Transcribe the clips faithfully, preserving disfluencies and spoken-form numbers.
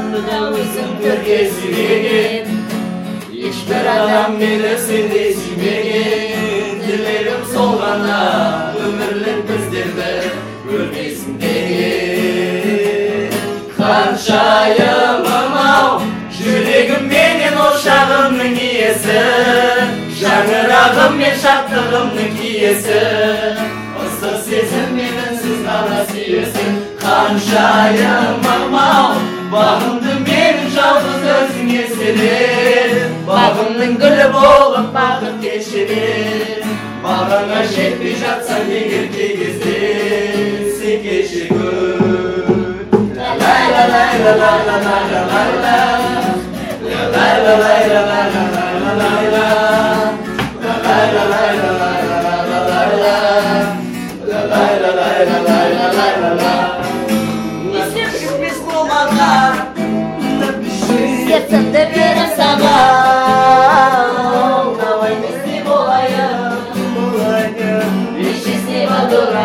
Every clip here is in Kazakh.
Özüm төрге сүйреген ешбір адам мені сендей сүймеген тілерім сол ғана өмірлік біздерді көрмесін деген ханшайымым-ау жүрегім менен ошағымның иесі шаңырағым мен шаттығымның киесі ыстық сезім менің сіз ғана сүйесің ханшайымым-ау бағымды менің жалғыз өзің еселер бағымның гүлі болып бақыт кешірер бағаңа жетпей жатсаң егер кей кезде сен кешігір Сердцемді берем саған давай вместе болайық и счастливо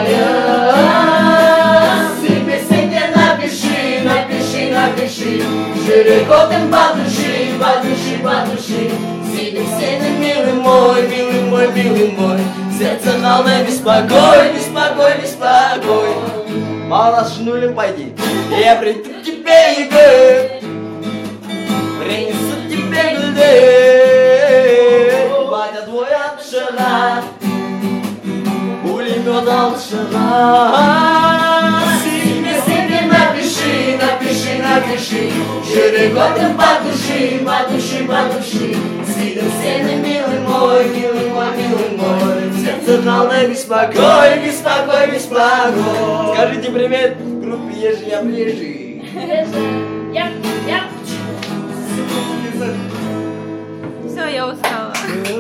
дурайық Сенбесең де напиши, напиши, напиши жүрек отын батуши, батуши, батуши Сүйдім сені, милый мой, милый мой, милый мой Сердце қалды беспокой, беспокой, беспокой Мағынасы үшін өлең пойди. Я приду к тебе, Игорь, принесу тебе гүлді батя твой ат шығар пулемет алып шығар Сүймесең де напиши, напиши, напиши жүрек отын батуши, батуши, батуши Сүйдім сені, милый мой, милый мой, милый мой Сердце қалды беспокой, беспокой, беспокой Скажите привет группе Ежи я ближе. Я, я. Все, я устала.